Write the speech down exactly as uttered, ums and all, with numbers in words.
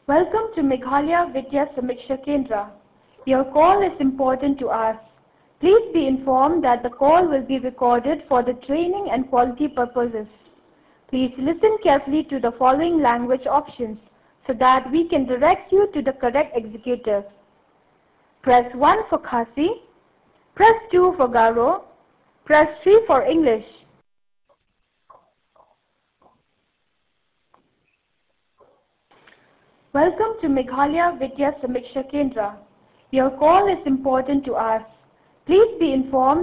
Welcome to Meghalaya Vidya Samiksha Kendra. Your call is important to us. Please be informed that the call will be recorded for the training and quality purposes. Please listen carefully to the following language options so that we can direct you to the correct executive. Press one for Khasi, press two for Garo, press three for English. Welcome to Meghalaya Vidya Samiksha Kendra. Your call is important to us. Please be informed